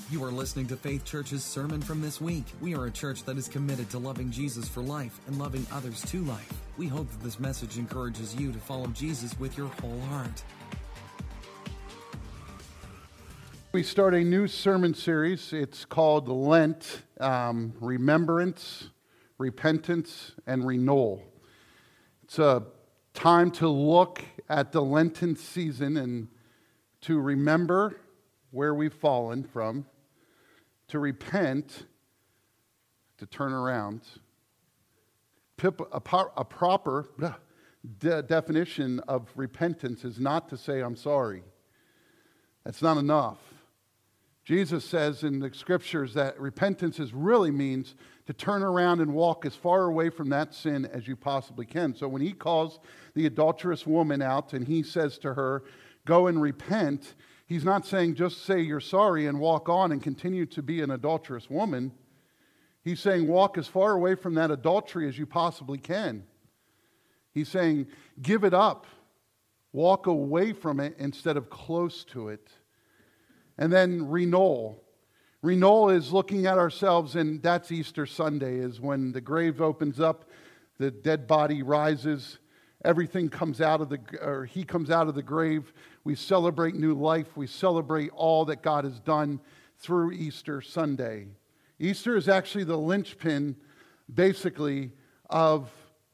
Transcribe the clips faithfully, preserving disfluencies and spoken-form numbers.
You are listening to Faith Church's sermon from this week. We are a church that is committed to loving Jesus for life and loving others to life. We hope that this message encourages you to follow Jesus with your whole heart. We start a new sermon series. It's called Lent, um, Remembrance, Repentance, and Renewal. It's a time to look at the Lenten season and to remember where we've fallen from, to repent, to turn around. A proper de- definition of repentance is not to say, I'm sorry. That's not enough. Jesus says in the scriptures that repentance is really means to turn around and walk as far away from that sin as you possibly can. So when he calls the adulterous woman out and he says to her, go and repent, he's not saying just say you're sorry and walk on and continue to be an adulterous woman. He's saying walk as far away from that adultery as you possibly can. He's saying give it up. Walk away from it instead of close to it. And then renewal. Renewal is looking at ourselves, and that's Easter Sunday, is when the grave opens up, the dead body rises, everything comes out of the, or he comes out of the grave. We celebrate new life. We celebrate all that God has done through Easter Sunday. Easter is actually the linchpin, basically, of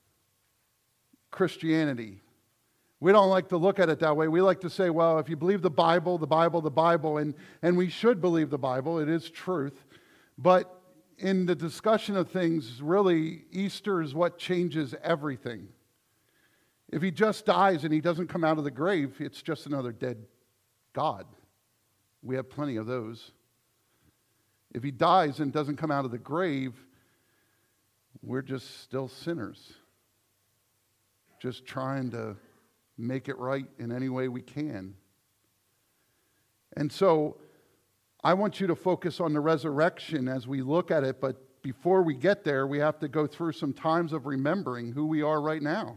Christianity. We don't like to look at it that way. We like to say, well, if you believe the Bible, the Bible, the Bible, and, and we should believe the Bible. It is truth. But in the discussion of things, really, Easter is what changes everything. If he just dies and he doesn't come out of the grave, it's just another dead God. We have plenty of those. If he dies and doesn't come out of the grave, we're just still sinners. Just trying to make it right in any way we can. And so I want you to focus on the resurrection as we look at it, but before we get there, we have to go through some times of remembering who we are right now.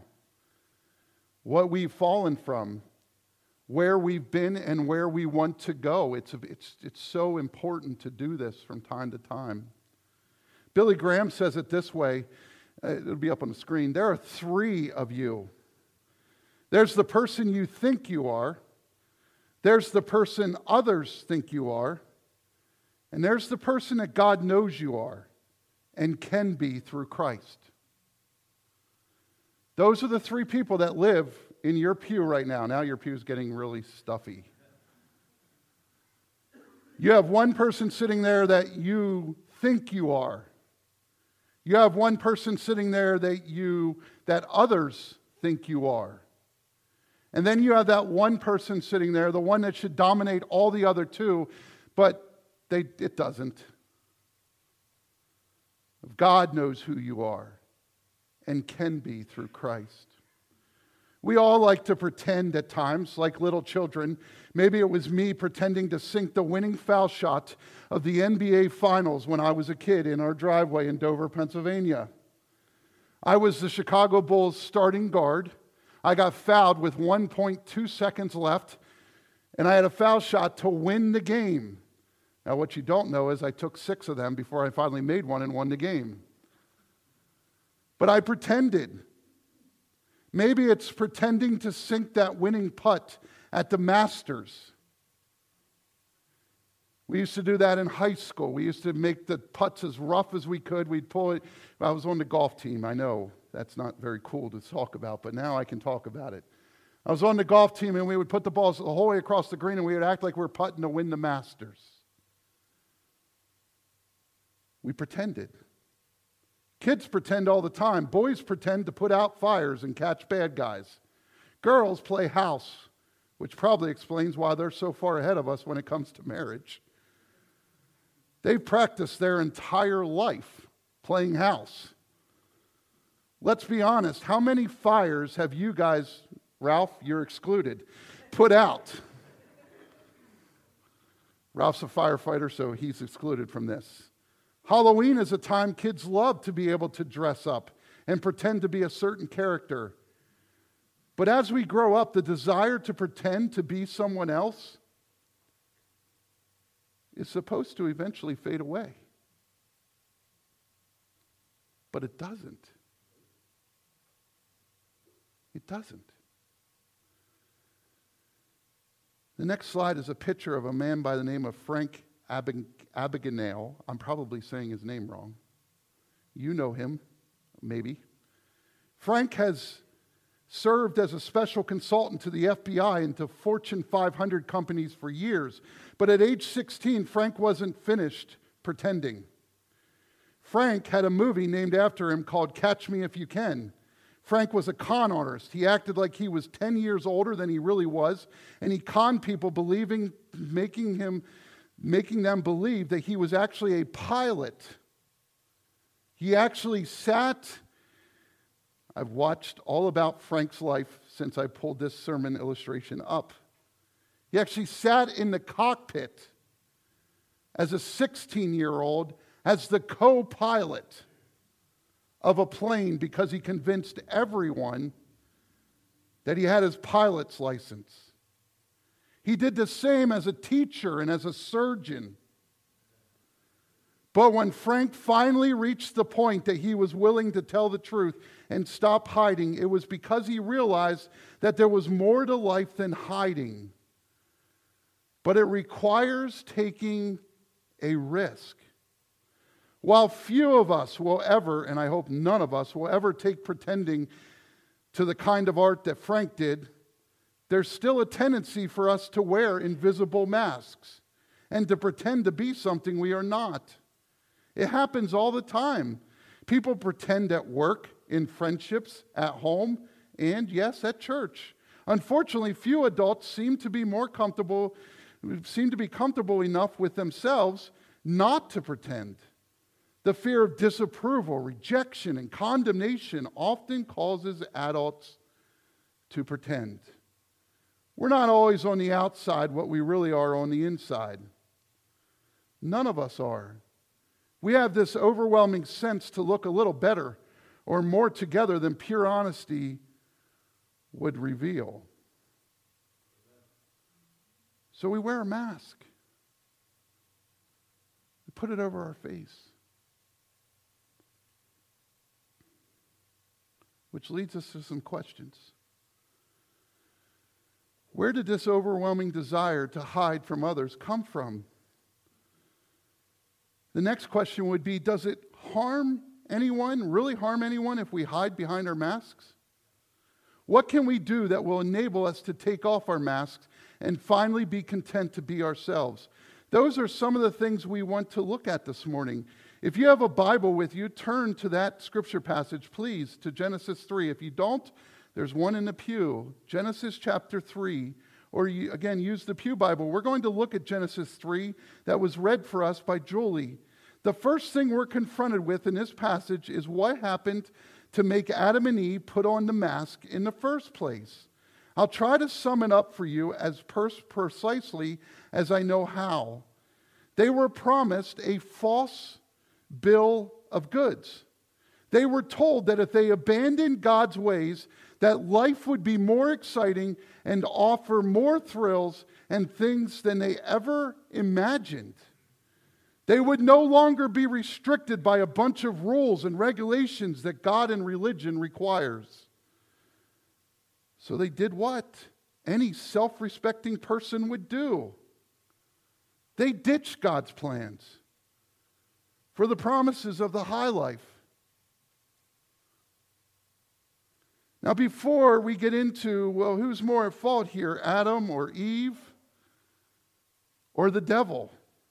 What we've fallen from, where we've been, and where we want to go. It's, it's, it's so important to do this from time to time. Billy Graham says it this way. It'll be up on the screen. There are three of you. There's the person you think you are. There's the person others think you are. And there's the person that God knows you are and can be through Christ. Those are the three people that live in your pew right now. Now your pew's getting really stuffy. You have one person sitting there that you think you are. You have one person sitting there that you that others think you are. And then you have that one person sitting there, the one that should dominate all the other two, but they, it doesn't. God knows who you are and can be through Christ. We all like to pretend at times, like little children. Maybe it was me pretending to sink the winning foul shot of the N B A Finals when I was a kid in our driveway in Dover, Pennsylvania. I was the Chicago Bulls starting guard. I got fouled with one point two seconds left, and I had a foul shot to win the game. Now, what you don't know is I took six of them before I finally made one and won the game. But I pretended. Maybe it's pretending to sink that winning putt at the Masters. We used to do that in high school. We used to make the putts as rough as we could. We'd pull it. I was on the golf team, I know. That's not very cool to talk about, but now I can talk about it. I was on the golf team, and we would put the balls the whole way across the green, and we would act like we were putting to win the Masters. We pretended. Kids pretend all the time. Boys pretend to put out fires and catch bad guys. Girls play house, which probably explains why they're so far ahead of us when it comes to marriage. They've practiced their entire life playing house. Let's be honest. How many fires have you guys, Ralph, you're excluded, put out? Ralph's a firefighter, so he's excluded from this. Halloween is a time kids love to be able to dress up and pretend to be a certain character. But as we grow up, the desire to pretend to be someone else is supposed to eventually fade away. But it doesn't. It doesn't. The next slide is a picture of a man by the name of Frank Abig- Abagnale. I'm probably saying his name wrong. You know him, maybe. Frank has served as a special consultant to the F B I and to Fortune five hundred companies for years. But at age sixteen, Frank wasn't finished pretending. Frank had a movie named after him called Catch Me If You Can. Frank was a con artist. He acted like he was ten years older than he really was, and he conned people, believing, making him, making them believe that he was actually a pilot. He actually sat. I've watched all about Frank's life since I pulled this sermon illustration up. He actually sat in the cockpit as a sixteen-year-old as the co-pilot of a plane because he convinced everyone that he had his pilot's license. He did the same as a teacher and as a surgeon. But when Frank finally reached the point that he was willing to tell the truth and stop hiding, it was because he realized that there was more to life than hiding. But it requires taking a risk. While few of us will ever, and I hope none of us will ever take pretending to the kind of art that Frank did, there's still a tendency for us to wear invisible masks and to pretend to be something we are not. It happens all the time. People pretend at work, in friendships, at home, and yes, at church. Unfortunately, few adults seem to be more comfortable, seem to be comfortable enough with themselves not to pretend. The fear of disapproval, rejection, and condemnation often causes adults to pretend. We're not always on the outside what we really are on the inside. None of us are. We have this overwhelming sense to look a little better or more together than pure honesty would reveal. So we wear a mask. We put it over our face. Which leads us to some questions. Where did this overwhelming desire to hide from others come from? The next question would be, does it harm anyone, really harm anyone if we hide behind our masks? What can we do that will enable us to take off our masks and finally be content to be ourselves? Those are some of the things we want to look at this morning. If you have a Bible with you, turn to that scripture passage, please, to Genesis three. If you don't, there's one in the pew, Genesis chapter three, or you, again, use the Pew Bible. We're going to look at Genesis three that was read for us by Julie. The first thing we're confronted with in this passage is what happened to make Adam and Eve put on the mask in the first place. I'll try to sum it up for you as pers- precisely as I know how. They were promised a false bill of goods. They were told that if they abandoned God's ways, that life would be more exciting and offer more thrills and things than they ever imagined. They would no longer be restricted by a bunch of rules and regulations that God and religion requires. So they did what any self-respecting person would do. They ditched God's plans for the promises of the high life. Now, before we get into, well, who's more at fault here, Adam or Eve or the devil?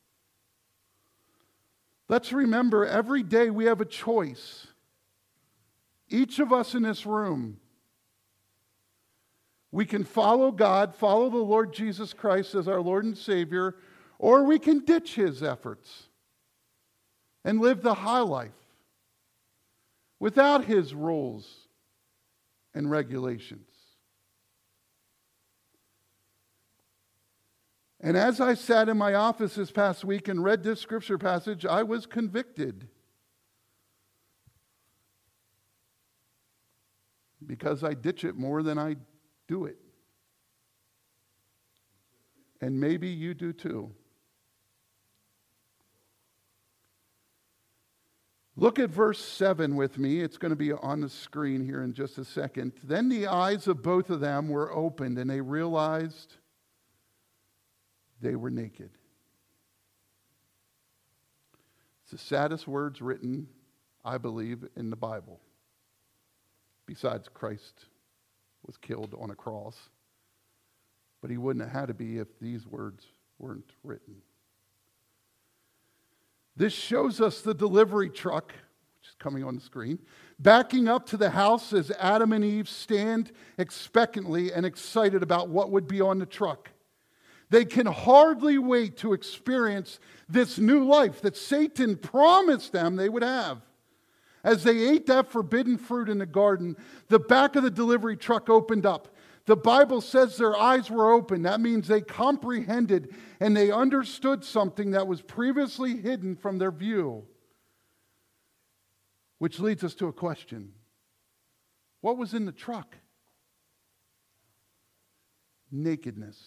Let's remember every day we have a choice. Each of us in this room. We can follow God, follow the Lord Jesus Christ as our Lord and Savior, or we can ditch His efforts and live the high life without His rules and regulations. And as I sat in my office this past week and read this scripture passage, I was convicted. Because I ditch it more than I do it. And maybe you do too. Look at verse seven with me. It's going to be on the screen here in just a second. Then the eyes of both of them were opened, and they realized they were naked. It's the saddest words written, I believe, in the Bible. Besides, Christ was killed on a cross. But he wouldn't have had to be if these words weren't written. This shows us the delivery truck, which is coming on the screen, backing up to the house as Adam and Eve stand expectantly and excited about what would be on the truck. They can hardly wait to experience this new life that Satan promised them they would have. As they ate that forbidden fruit in the garden, the back of the delivery truck opened up. The Bible says their eyes were open. That means they comprehended and they understood something that was previously hidden from their view. Which leads us to a question. What was in the truck? Nakedness.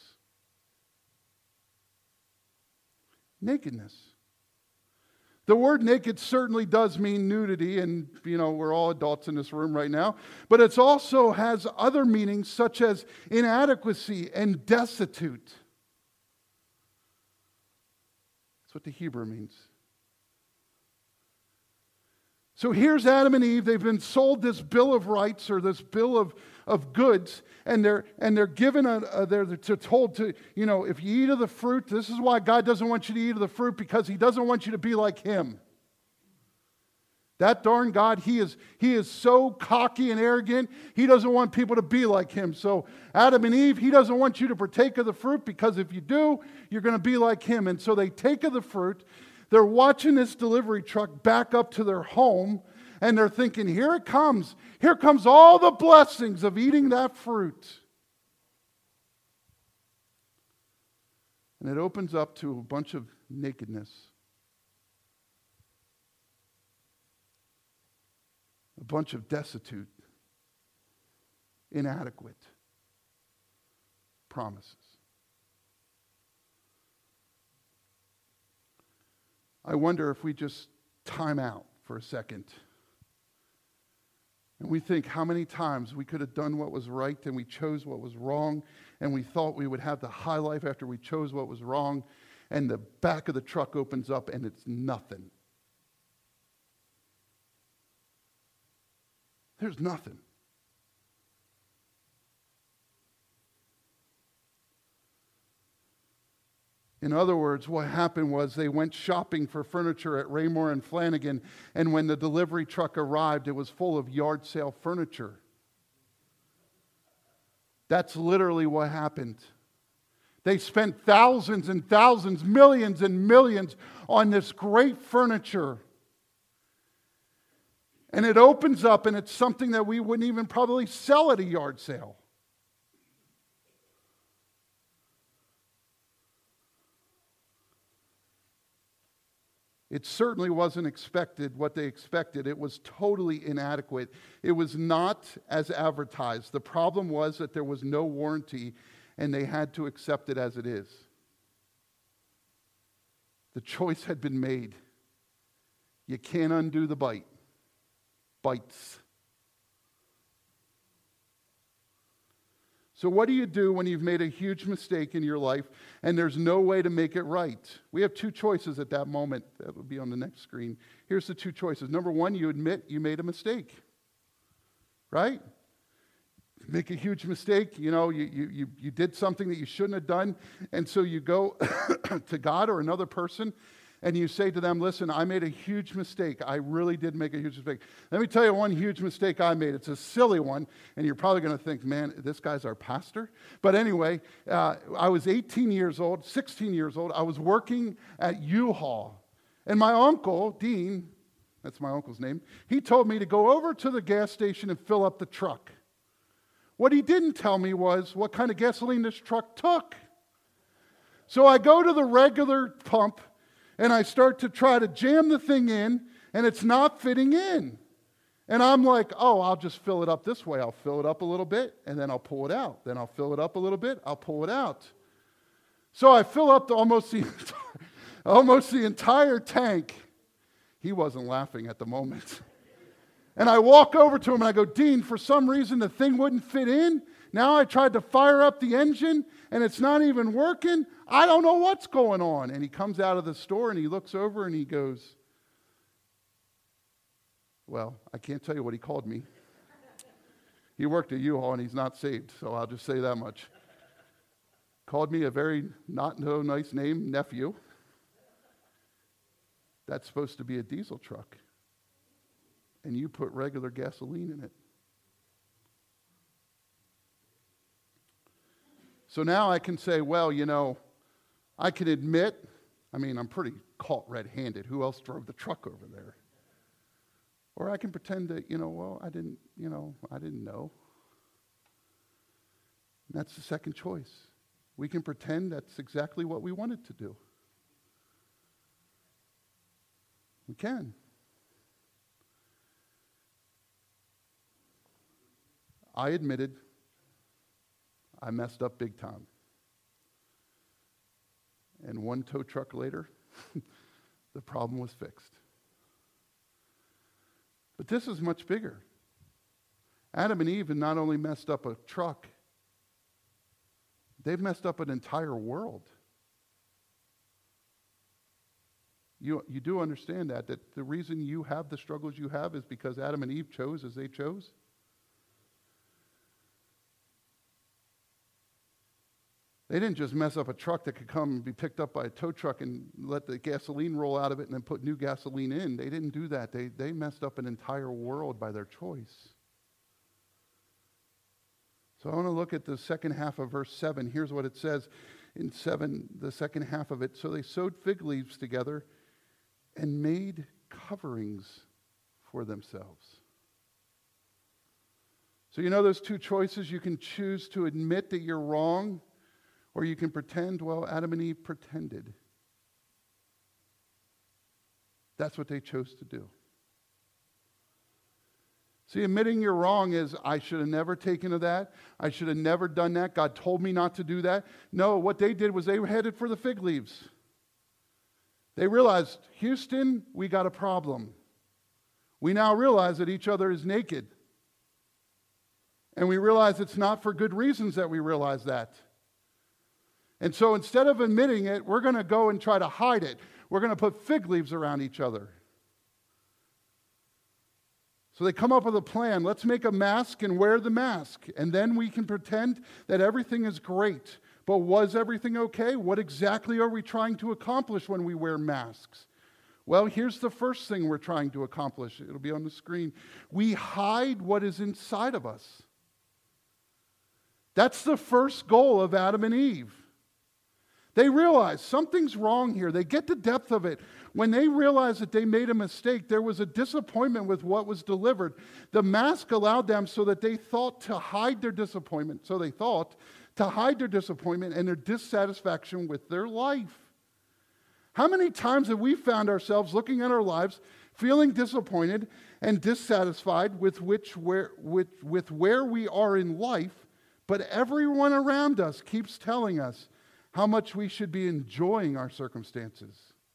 Nakedness. The word naked certainly does mean nudity, and, you know, we're all adults in this room right now. But it also has other meanings such as inadequacy and destitute. That's what the Hebrew means. So here's Adam and Eve. They've been sold this bill of rights or this bill of, of goods, and they're and they're given a, a they're, they're told to, you know, if you eat of the fruit, this is why God doesn't want you to eat of the fruit, because he doesn't want you to be like him. That darn God, he is he is so cocky and arrogant, he doesn't want people to be like him. So Adam and Eve, he doesn't want you to partake of the fruit, because if you do, you're going to be like him. And so they take of the fruit. They're watching this delivery truck back up to their home, and they're thinking, here it comes. Here comes all the blessings of eating that fruit. And it opens up to a bunch of nakedness. A bunch of destitute, inadequate promises. I wonder if we just time out for a second and we think how many times we could have done what was right and we chose what was wrong, and we thought we would have the high life after we chose what was wrong, and the back of the truck opens up and it's nothing. There's nothing. In other words, what happened was they went shopping for furniture at Raymore and Flanagan, and when the delivery truck arrived, it was full of yard sale furniture. That's literally what happened. They spent thousands and thousands, millions and millions on this great furniture. And it opens up, and it's something that we wouldn't even probably sell at a yard sale. It certainly wasn't expected what they expected. It was totally inadequate. It was not as advertised. The problem was that there was no warranty, and they had to accept it as it is. The choice had been made. You can't undo the bite. Bites. So what do you do when you've made a huge mistake in your life and there's no way to make it right? We have two choices at that moment. That will be on the next screen. Here's the two choices. Number one, you admit you made a mistake. Right? Make a huge mistake. You know, you, you, you, you did something that you shouldn't have done. And so you go to God or another person and you say to them, listen, I made a huge mistake. I really did make a huge mistake. Let me tell you one huge mistake I made. It's a silly one, and you're probably going to think, man, this guy's our pastor. But anyway, uh, I was eighteen years old, sixteen years old. I was working at U-Haul, and my uncle, Dean, that's my uncle's name, he told me to go over to the gas station and fill up the truck. What he didn't tell me was what kind of gasoline this truck took. So I go to the regular pump, and I start to try to jam the thing in, and it's not fitting in. And I'm like, oh, I'll just fill it up this way. I'll fill it up a little bit, and then I'll pull it out. Then I'll fill it up a little bit. I'll pull it out. So I fill up the, almost, the, almost the entire tank. He wasn't laughing at the moment. And I walk over to him and I go, Dean, for some reason the thing wouldn't fit in. Now I tried to fire up the engine and it's not even working. I don't know what's going on. And he comes out of the store and he looks over and he goes, well, I can't tell you what he called me. He worked at U-Haul and he's not saved, so I'll just say that much. Called me a very not no nice name, nephew. That's supposed to be a diesel truck. And you put regular gasoline in it. So now I can say, well, you know, I can admit, I mean, I'm pretty caught red-handed. Who else drove the truck over there? Or I can pretend that, you know, well, I didn't, you know, I didn't know. And that's the second choice. We can pretend that's exactly what we wanted to do. We can. I admitted I messed up big time. And one tow truck later, the problem was fixed. But this is much bigger. Adam and Eve had not only messed up a truck, they've messed up an entire world. You, you do understand that, that the reason you have the struggles you have is because Adam and Eve chose as they chose? They didn't just mess up a truck that could come and be picked up by a tow truck and let the gasoline roll out of it and then put new gasoline in. They didn't do that. They, they messed up an entire world by their choice. So I want to look at the second half of verse seven. Here's what it says in seven, the second half of it. So they sewed fig leaves together and made coverings for themselves. So you know those two choices? You can choose to admit that you're wrong, or you can pretend. Well, Adam and Eve pretended. That's what they chose to do. See, admitting you're wrong is, I should have never taken to that. I should have never done that. God told me not to do that. No, what they did was they were headed for the fig leaves. They realized, Houston, we got a problem. We now realize that each other is naked. And we realize it's not for good reasons that we realize that. And so instead of admitting it, we're going to go and try to hide it. We're going to put fig leaves around each other. So they come up with a plan. Let's make a mask and wear the mask. And then we can pretend that everything is great. But was everything okay? What exactly are we trying to accomplish when we wear masks? Well, here's the first thing we're trying to accomplish. It'll be on the screen. We hide what is inside of us. That's the first goal of Adam and Eve. They realize something's wrong here. They get the depth of it. When they realized that they made a mistake, there was a disappointment with what was delivered. The mask allowed them so that they thought to hide their disappointment. So they thought to hide their disappointment and their dissatisfaction with their life. How many times have we found ourselves looking at our lives, feeling disappointed and dissatisfied with, which, where, with, with where we are in life, but everyone around us keeps telling us how much we should be enjoying our circumstances?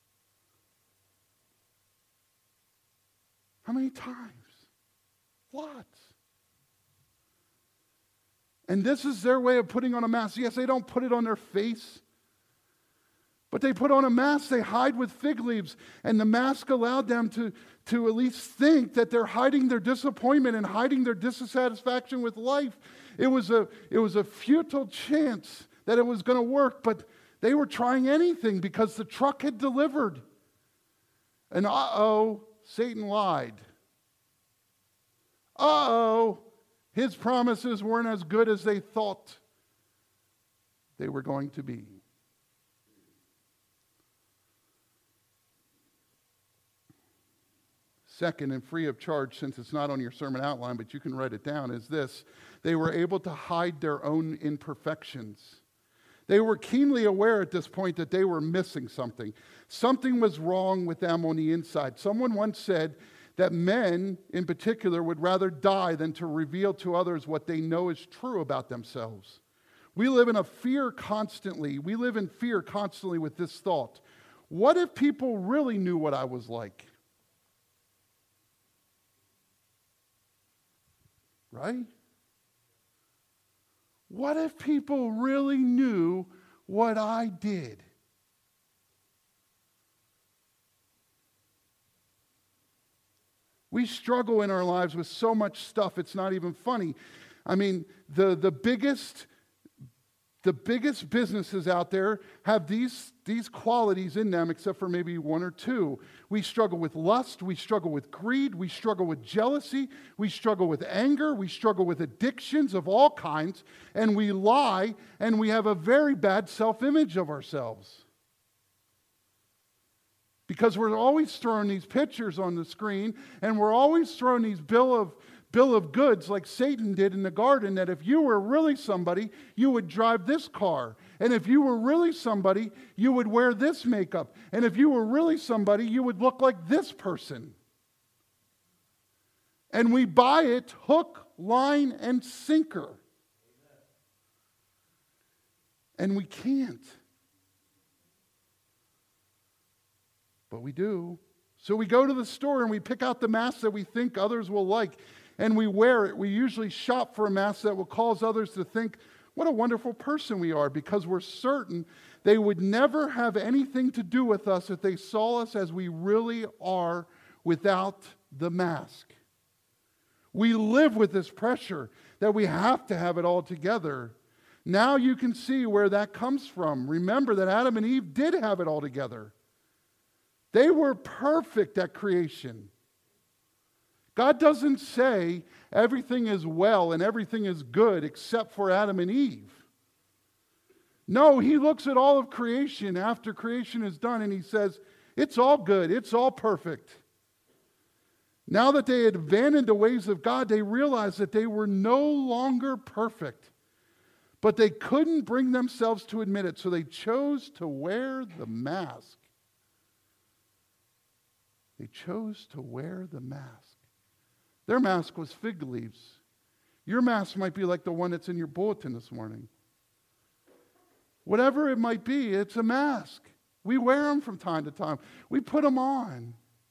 How many times? Lots. And this is their way of putting on a mask. Yes, they don't put it on their face, but they put on a mask. They hide with fig leaves, and the mask allowed them to, to at least think that they're hiding their disappointment and hiding their dissatisfaction with life. It was a, it was a futile chance that it was going to work, but they were trying anything because the truck had delivered. And uh-oh, Satan lied. Uh-oh, his promises weren't as good as they thought they were going to be. Second, and free of charge, since it's not on your sermon outline, but you can write it down, is this: they were able to hide their own imperfections. They were keenly aware at this point that they were missing something. Something was wrong with them on the inside. Someone once said that men, in particular, would rather die than to reveal to others what they know is true about themselves. We live in a fear constantly. We live in fear constantly with this thought: what if people really knew what I was like? right? What if people really knew what I did? We struggle in our lives with so much stuff, it's not even funny. I mean, the, the biggest the biggest businesses out there have these, these qualities in them, except for maybe one or two. We struggle with lust, we struggle with greed, we struggle with jealousy, we struggle with anger, we struggle with addictions of all kinds, and we lie, and we have a very bad self-image of ourselves. Because we're always throwing these pictures on the screen, and we're always throwing these bill of bill of goods like Satan did in the garden, that if you were really somebody, you would drive this car. And if you were really somebody, you would wear this makeup. And if you were really somebody, you would look like this person. And we buy it hook, line, and sinker. And we can't. But we do. So we go to the store and we pick out the mask that we think others will like, and we wear it. We usually shop for a mask that will cause others to think, what a wonderful person we are, because we're certain they would never have anything to do with us if they saw us as we really are without the mask. We live with this pressure that we have to have it all together. Now you can see where that comes from. Remember that Adam and Eve did have it all together. They were perfect at creation. God doesn't say everything is well and everything is good except for Adam and Eve. No, he looks at all of creation after creation is done and he says, it's all good, it's all perfect. Now that they had abandoned the ways of God, they realized that they were no longer perfect. But they couldn't bring themselves to admit it, so they chose to wear the mask. They chose to wear the mask. Their mask was fig leaves. Your mask might be like the one that's in your bulletin this morning. Whatever it might be, it's a mask. We wear them from time to time. We put them on.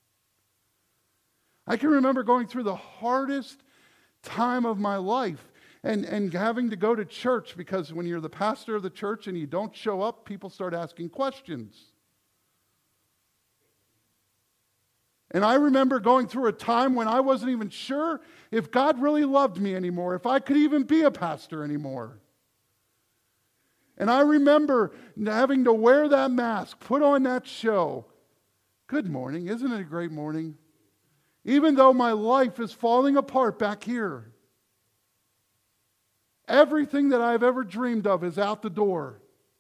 I can remember going through the hardest time of my life and, and having to go to church, because when you're the pastor of the church and you don't show up, people start asking questions. And I remember going through a time when I wasn't even sure if God really loved me anymore, if I could even be a pastor anymore. And I remember having to wear that mask, put on that show. Good morning. Isn't it a great morning? Even though my life is falling apart back here. Everything that I've ever dreamed of is out the door.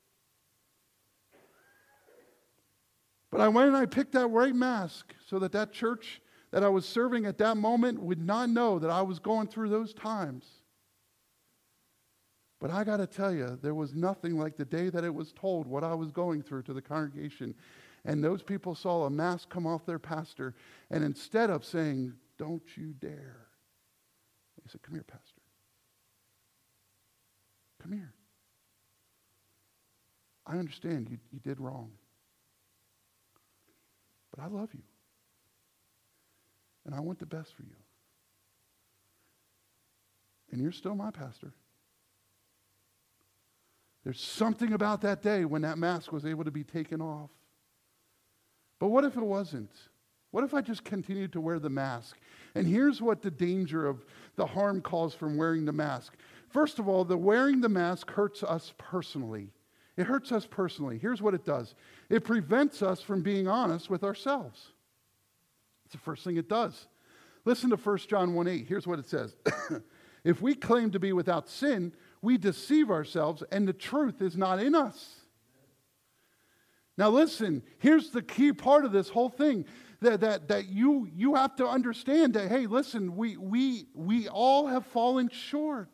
But I went and I picked that right mask so that that church that I was serving at that moment would not know that I was going through those times. But I got to tell you, there was nothing like the day that it was told what I was going through to the congregation. And those people saw a mask come off their pastor, and instead of saying, don't you dare, they said, come here, pastor. Come here. I understand you, you did wrong. But I love you. And I want the best for you. And you're still my pastor. There's something about that day when that mask was able to be taken off. But what if it wasn't? What if I just continued to wear the mask? And here's what the danger of the harm caused from wearing the mask. First of all, the wearing the mask hurts us personally. It hurts us personally. Here's what it does. It prevents us from being honest with ourselves. It's the first thing it does. Listen to First John one eight. Here's what it says. If we claim to be without sin, we deceive ourselves and the truth is not in us. Now listen, here's the key part of this whole thing. That, that, that you, you have to understand that, hey, listen, we, we, we all have fallen short.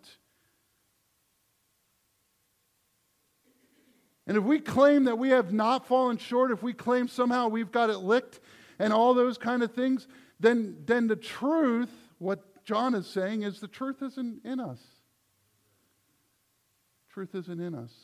And if we claim that we have not fallen short, if we claim somehow we've got it licked and all those kind of things, then, then the truth, what John is saying, is the truth isn't in us. Truth isn't in us.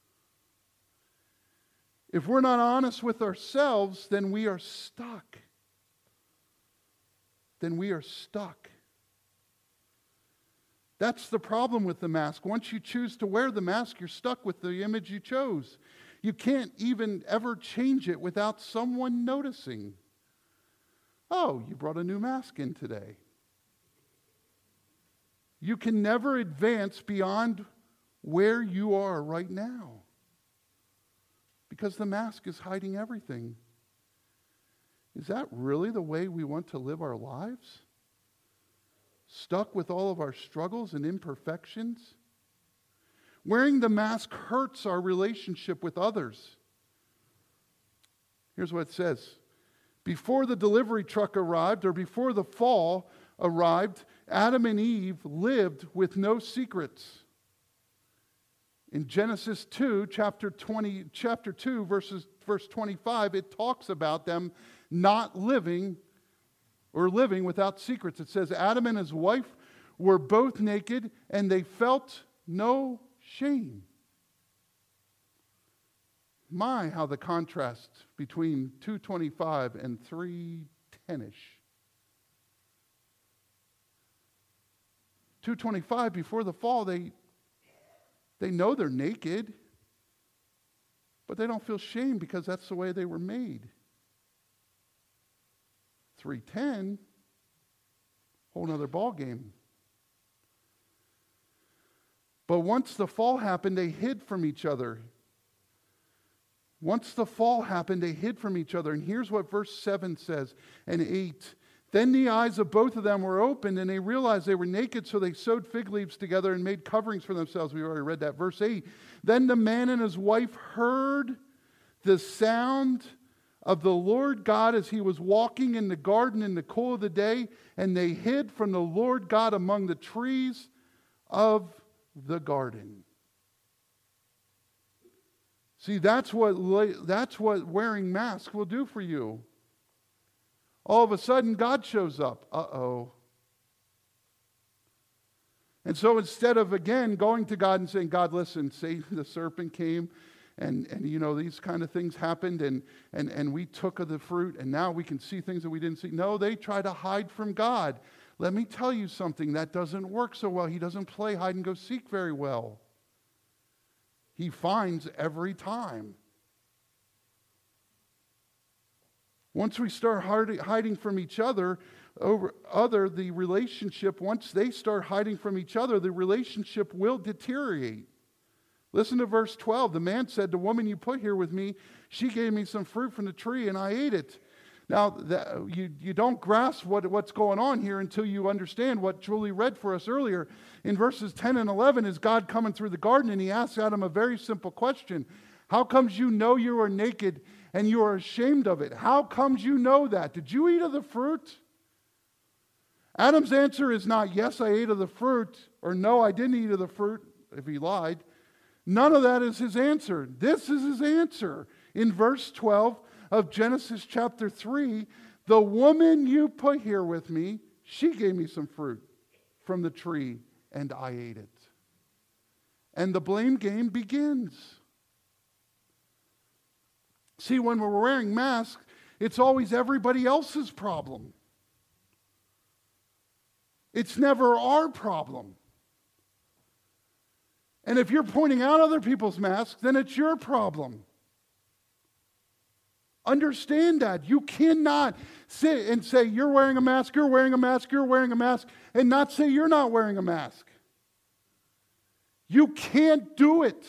If we're not honest with ourselves, then we are stuck. Then we are stuck. That's the problem with the mask. Once you choose to wear the mask, you're stuck with the image you chose. You can't even ever change it without someone noticing. Oh, you brought a new mask in today. You can never advance beyond where you are right now because the mask is hiding everything. Is that really the way we want to live our lives? Stuck with all of our struggles and imperfections? Wearing the mask hurts our relationship with others. Here's what it says. Before the delivery truck arrived, or before the fall arrived, Adam and Eve lived with no secrets. In Genesis two, chapter twenty, chapter two, verses verse twenty-five, it talks about them not living or living without secrets. It says Adam and his wife were both naked and they felt no shame. My, how the contrast between two twenty-five and three ten-ish. two twenty-five, before the fall, they, they know they're naked, but they don't feel shame because that's the way they were made. three ten, whole nother ball game. But once the fall happened, they hid from each other. Once the fall happened, they hid from each other. And here's what verse seven says, and eight. Then the eyes of both of them were opened, and they realized they were naked, so they sewed fig leaves together and made coverings for themselves. We already read that. Verse eight. Then the man and his wife heard the sound of the Lord God as he was walking in the garden in the cool of the day, and they hid from the Lord God among the trees of the garden. See, that's what, that's what wearing masks will do for you. All of a sudden, God shows up. Uh-oh. And so instead of, again, going to God and saying, God, listen, say the serpent came, and, and you know, these kind of things happened, and, and, and we took of the fruit, and now we can see things that we didn't see. No, they try to hide from God. Let me tell you something, that doesn't work so well. He doesn't play hide and go seek very well. He finds every time. Once we start hiding from each other, over other the relationship, once they start hiding from each other, the relationship will deteriorate. Listen to verse twelve. The man said, the woman you put here with me, she gave me some fruit from the tree and I ate it. Now, that, you, you don't grasp what, what's going on here until you understand what Julie read for us earlier. In verses ten and eleven is God coming through the garden, and he asks Adam a very simple question. How comes you know you are naked and you are ashamed of it? How comes you know that? Did you eat of the fruit? Adam's answer is not, yes, I ate of the fruit, or no, I didn't eat of the fruit, if he lied. None of that is his answer. This is his answer. In verse twelve of Genesis chapter three, the woman you put here with me, she gave me some fruit from the tree, and I ate it. And the blame game begins. See, when we're wearing masks, it's always everybody else's problem. It's never our problem. And if you're pointing out other people's masks, then it's your problem. Understand that. You cannot sit and say, you're wearing a mask, you're wearing a mask, you're wearing a mask, and not say you're not wearing a mask. You can't do it.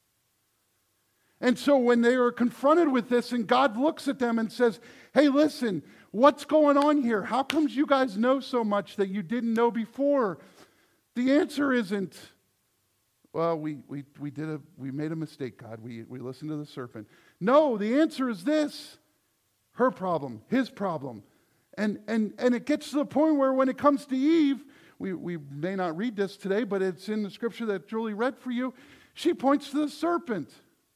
And so when they are confronted with this and God looks at them and says, hey, listen, what's going on here? How comes you guys know so much that you didn't know before? The answer isn't, well, we we we did a we made a mistake, God. We we listened to the serpent. No, the answer is this. Her problem, his problem. And and and it gets to the point where when it comes to Eve, we, we may not read this today, but it's in the scripture that Julie read for you. She points to the serpent.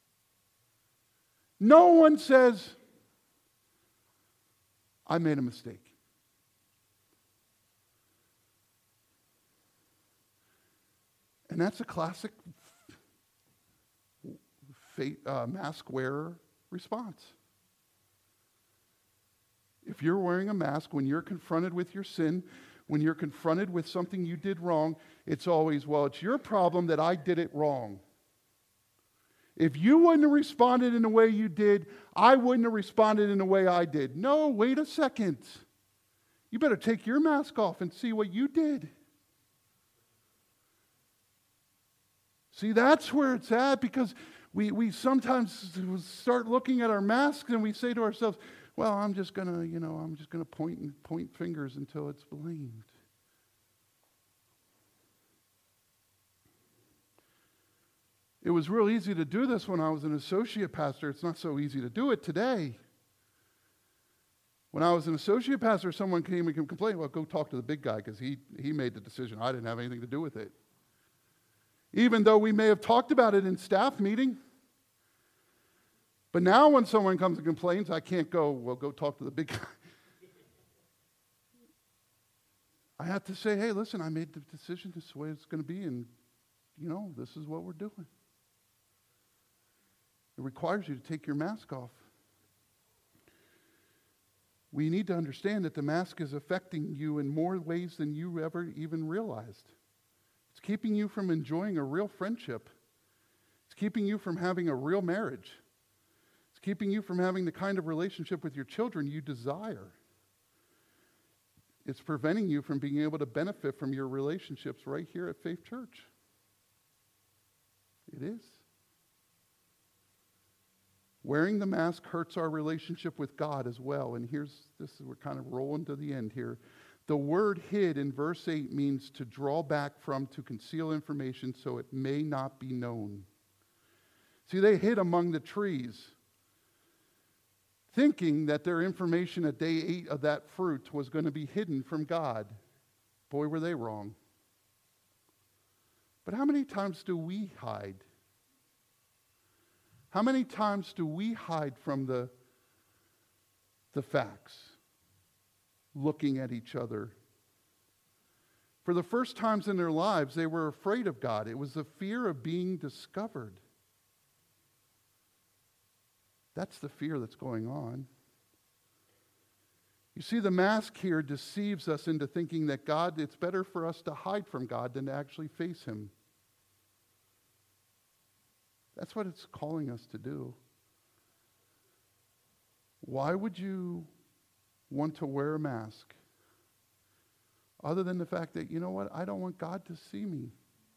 No one says, I made a mistake. And that's a classic uh, mask wearer response. If you're wearing a mask, when you're confronted with your sin, when you're confronted with something you did wrong, it's always, well, it's your problem that I did it wrong. If you wouldn't have responded in the way you did, I wouldn't have responded in the way I did. No, wait a second. You better take your mask off and see what you did. See, that's where it's at, because we, we sometimes start looking at our masks and we say to ourselves, well, I'm just gonna, you know, I'm just gonna point and point fingers until it's blamed. It was real easy to do this when I was an associate pastor. It's not so easy to do it today. When I was an associate pastor, someone came and complained, well, go talk to the big guy because he, he made the decision. I didn't have anything to do with it. Even though we may have talked about it in staff meeting. But now when someone comes and complains, I can't go, well, go talk to the big guy. I have to say, hey, listen, I made the decision. This is the way it's going to be, and, you know, this is what we're doing. It requires you to take your mask off. We need to understand that the mask is affecting you in more ways than you ever even realized. It's keeping you from enjoying a real friendship. It's keeping you from having a real marriage. It's keeping you from having the kind of relationship with your children you desire. It's preventing you from being able to benefit from your relationships right here at Faith Church. It is. Wearing the mask hurts our relationship with God as well. And here's this, we're kind of rolling to the end here. The word hid in verse eight means to draw back from, to conceal information so it may not be known. See, they hid among the trees, thinking that their information that they ate of that fruit was going to be hidden from God. Boy, were they wrong. But how many times do we hide? How many times do we hide from the, the facts, looking at each other? For the first times in their lives, they were afraid of God. It was the fear of being discovered. That's the fear that's going on. You see, the mask here deceives us into thinking that God, it's better for us to hide from God than to actually face Him. That's what it's calling us to do. Why would you want to wear a mask other than the fact that, you know what, I don't want God to see me?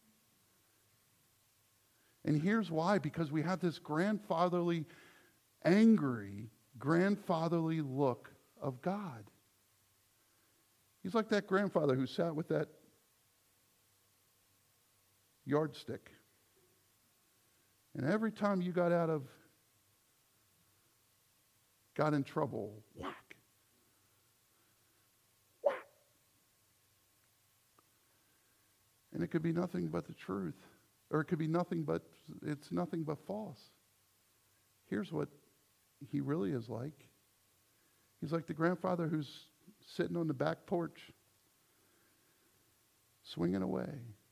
And here's why, because we have this grandfatherly, angry, grandfatherly look of God. He's like that grandfather who sat with that yardstick. And every time you got out of, got in trouble, whack, whack. And it could be nothing but the truth. Or it could be nothing but, it's nothing but false. Here's what he really is like. He's like the grandfather who's sitting on the back porch, swinging away,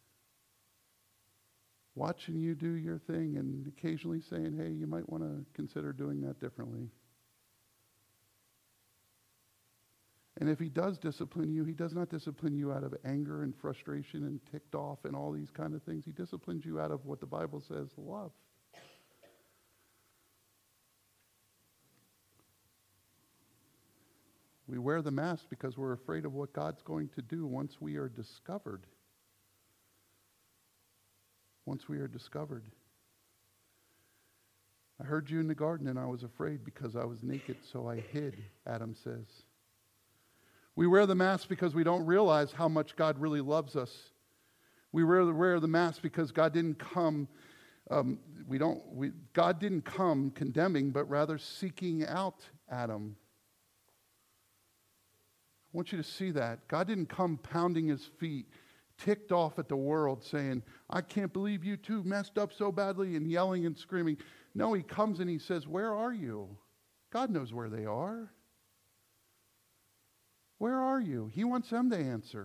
watching you do your thing and occasionally saying, hey, you might want to consider doing that differently. And if he does discipline you, he does not discipline you out of anger and frustration and ticked off and all these kind of things. He disciplines you out of what the Bible says, love. We wear the mask because we're afraid of what God's going to do once we are discovered. Once we are discovered. I heard you in the garden and I was afraid because I was naked, so I hid, Adam says. We wear the mask because we don't realize how much God really loves us. We wear the, wear the mask because God didn't come, um, we don't, we, God didn't come condemning, but rather seeking out Adam. I want you to see that. God didn't come pounding his feet, ticked off at the world, saying, I can't believe you two messed up so badly, and yelling and screaming. No, he comes and he says, where are you? God knows where they are. Where are you? He wants them to answer.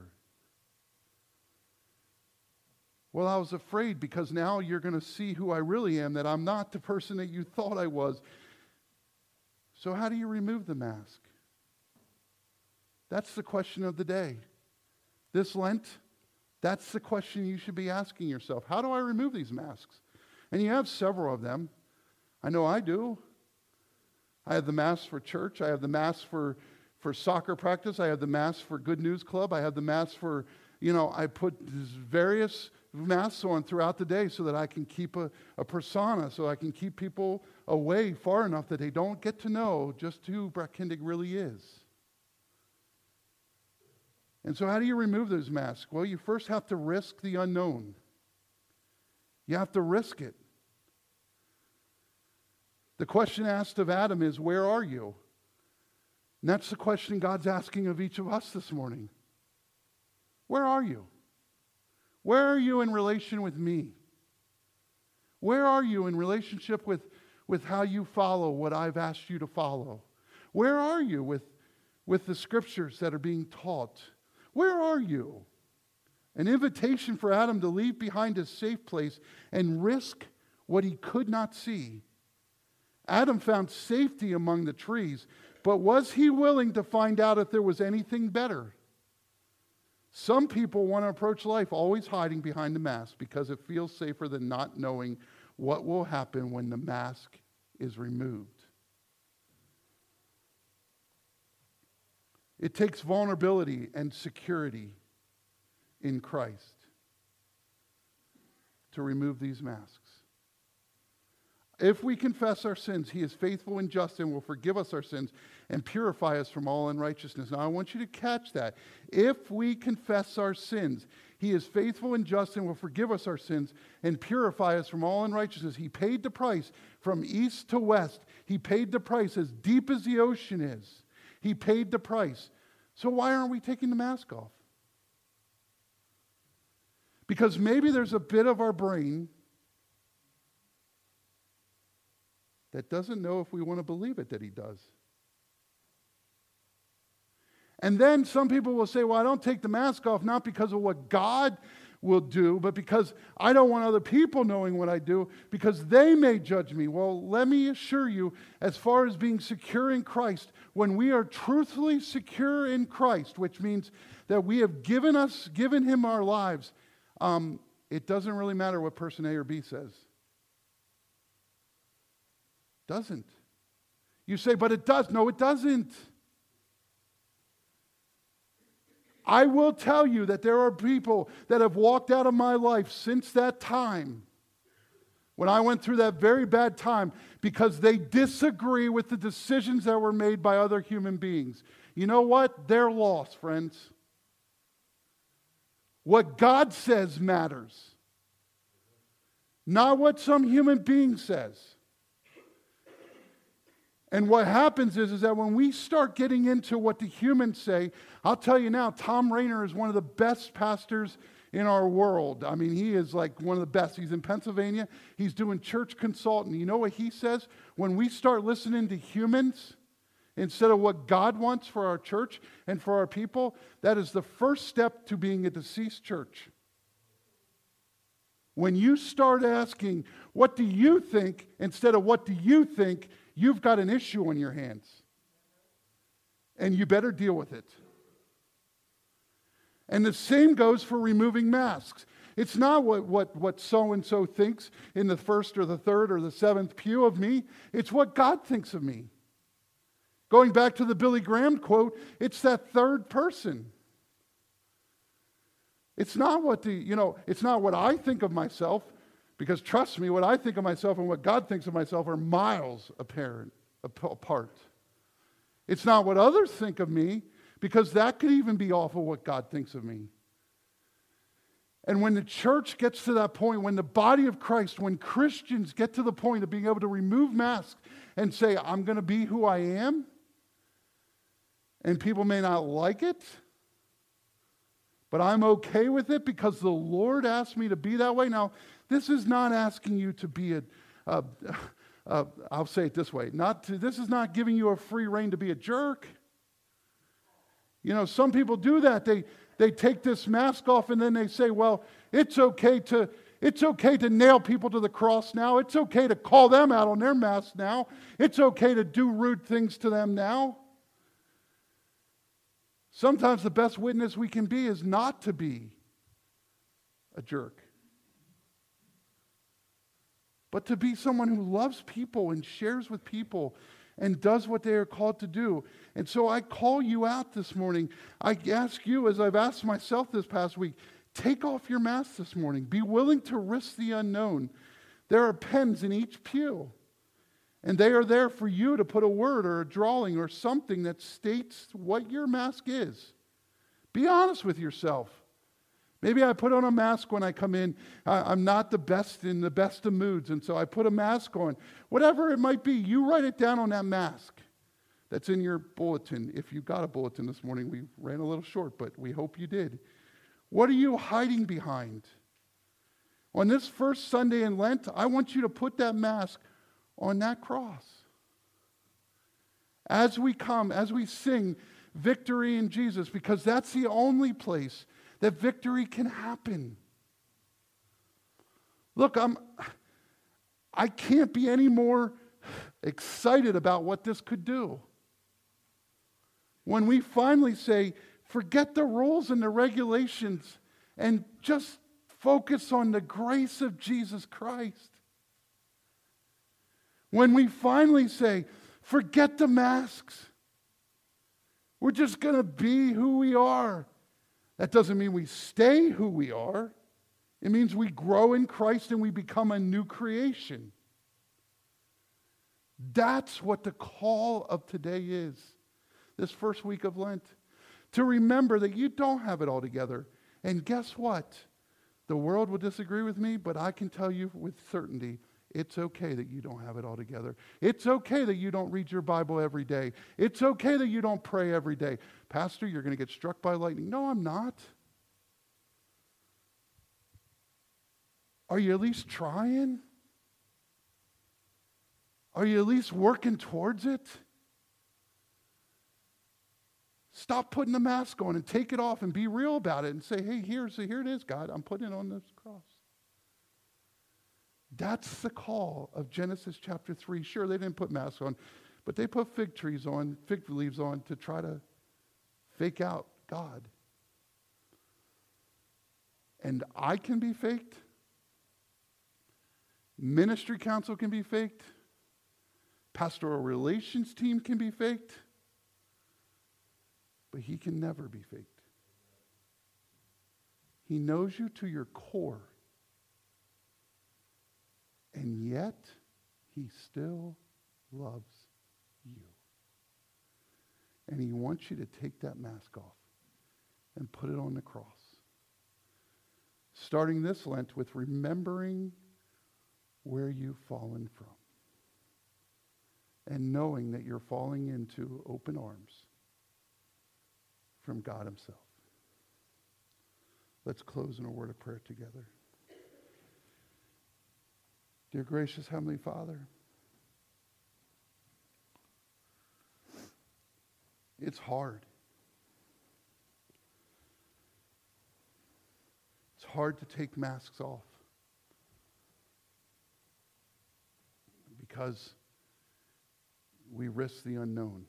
Well, I was afraid because now you're going to see who I really am, that I'm not the person that you thought I was. So how do you remove the mask? That's the question of the day. this Lent, that's the question you should be asking yourself. How do I remove these masks? And you have several of them. I know I do. I have the mask for church. I have the mask for, for soccer practice. I have the mask for Good News Club. I have the mask for, you know, I put various masks on throughout the day so that I can keep a, a persona, so I can keep people away far enough that they don't get to know just who Brett Kindig really is. And so how do you remove those masks? Well, you first have to risk the unknown. You have to risk it. The question asked of Adam is, where are you? And that's the question God's asking of each of us this morning. Where are you? Where are you in relation with me? Where are you in relationship with, with how you follow what I've asked you to follow? Where are you with, with the scriptures that are being taught? Where are you? An invitation for Adam to leave behind his safe place and risk what he could not see. Adam found safety among the trees, but was he willing to find out if there was anything better? Some people want to approach life always hiding behind the mask because it feels safer than not knowing what will happen when the mask is removed. It takes vulnerability and security in Christ to remove these masks. If we confess our sins, He is faithful and just and will forgive us our sins and purify us from all unrighteousness. Now, I want you to catch that. If we confess our sins, He is faithful and just and will forgive us our sins and purify us from all unrighteousness. He paid the price from east to west. He paid the price as deep as the ocean is. He paid the price. So why aren't we taking the mask off? Because maybe there's a bit of our brain that doesn't know if we want to believe it that He does. And then some people will say, well, I don't take the mask off not because of what God will do, but because I don't want other people knowing what I do, because they may judge me. Well, let me assure you, as far as being secure in Christ, when we are truthfully secure in Christ, which means that we have given us, given Him our lives, um, it doesn't really matter what person A or B says. Doesn't. You say, but it does. No, it doesn't. I will tell you that there are people that have walked out of my life since that time, when I went through that very bad time, because they disagree with the decisions that were made by other human beings. You know what? They're lost, friends. What God says matters, not what some human being says. And what happens is, is that when we start getting into what the humans say, I'll tell you now, Tom Rainer is one of the best pastors in our world. I mean, he is like one of the best. He's in Pennsylvania. He's doing church consulting. You know what he says? When we start listening to humans instead of what God wants for our church and for our people, that is the first step to being a deceased church. When you start asking, what do you think, instead of what do you think, you've got an issue on your hands. And you better deal with it. And the same goes for removing masks. It's not what, what, what so-and-so thinks in the first or the third or the seventh pew of me. It's what God thinks of me. Going back to the Billy Graham quote, it's that third person. It's not what the, you know, it's not what I think of myself. Because trust me, what I think of myself and what God thinks of myself are miles apparent, apart. It's not what others think of me, because that could even be off of what God thinks of me. And when the church gets to that point, when the body of Christ, when Christians get to the point of being able to remove masks and say, I'm going to be who I am, and people may not like it, but I'm okay with it because the Lord asked me to be that way. Now, this is not asking you to be a, a, a I'll say it this way, not to, this is not giving you a free rein to be a jerk. You know, some people do that. They they take this mask off and then they say, well, it's okay to it's okay to nail people to the cross now. It's okay to call them out on their masks now. It's okay to do rude things to them now. Sometimes the best witness we can be is not to be a jerk, but to be someone who loves people and shares with people and does what they are called to do. And so I call you out this morning. I ask you, as I've asked myself this past week, take off your mask this morning. Be willing to risk the unknown. There are pens in each pew, and they are there for you to put a word or a drawing or something that states what your mask is. Be honest with yourself. Maybe I put on a mask when I come in. I, I'm not the best in the best of moods, and so I put a mask on. Whatever it might be, you write it down on that mask that's in your bulletin. If you got a bulletin this morning, we ran a little short, but we hope you did. What are you hiding behind? On this first Sunday in Lent, I want you to put that mask on that cross. As we come, as we sing victory in Jesus, because that's the only place that victory can happen. Look, I'm, I can't be any more excited about what this could do. When we finally say, forget the rules and the regulations and just focus on the grace of Jesus Christ. When we finally say, forget the masks. We're just going to be who we are. That doesn't mean we stay who we are. It means we grow in Christ and we become a new creation. That's what the call of today is, this first week of Lent. To remember that you don't have it all together. And guess what? The world will disagree with me, but I can tell you with certainty, it's okay that you don't have it all together. It's okay that you don't read your Bible every day. It's okay that you don't pray every day. Pastor, you're going to get struck by lightning. No, I'm not. Are you at least trying? Are you at least working towards it? Stop putting the mask on and take it off and be real about it and say, hey, here's, here it is, God. I'm putting it on this cross. That's the call of Genesis chapter three. Sure, they didn't put masks on, but they put fig trees on, fig leaves on to try to fake out God. And I can be faked. Ministry council can be faked. Pastoral relations team can be faked. But he can never be faked. He knows you to your core. And yet, he still loves you. And he wants you to take that mask off and put it on the cross. Starting this Lent with remembering where you've fallen from. And knowing that you're falling into open arms from God himself. Let's close in a word of prayer together. Dear gracious Heavenly Father, it's hard. It's hard to take masks off because we risk the unknown.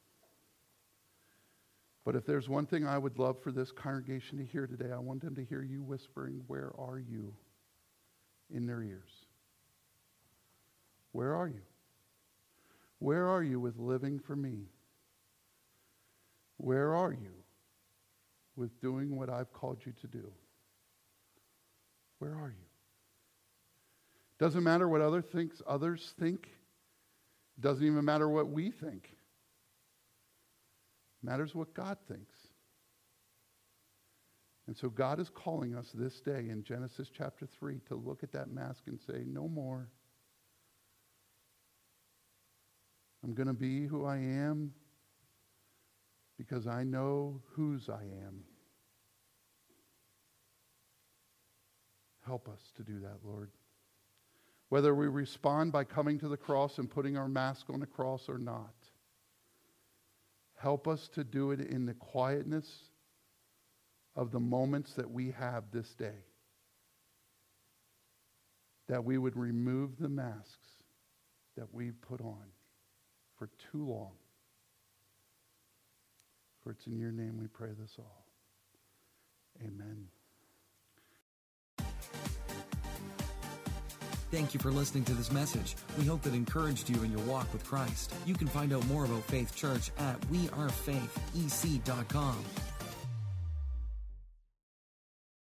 But if there's one thing I would love for this congregation to hear today, I want them to hear you whispering, "Where are you?" in their ears. Where are you? Where are you with living for me? Where are you with doing what I've called you to do? Where are you? Doesn't matter what other thinks, others think. Doesn't even matter what we think. It matters what God thinks. And so God is calling us this day in Genesis chapter three to look at that mask and say, no more. I'm going to be who I am because I know whose I am. Help us to do that, Lord. Whether we respond by coming to the cross and putting our mask on the cross or not, help us to do it in the quietness of the moments that we have this day. That we would remove the masks that we put on for too long. For it's in your name we pray this all. Amen. Thank you for listening to this message. We hope it encouraged you in your walk with Christ. You can find out more about Faith Church at we are faith e c dot com.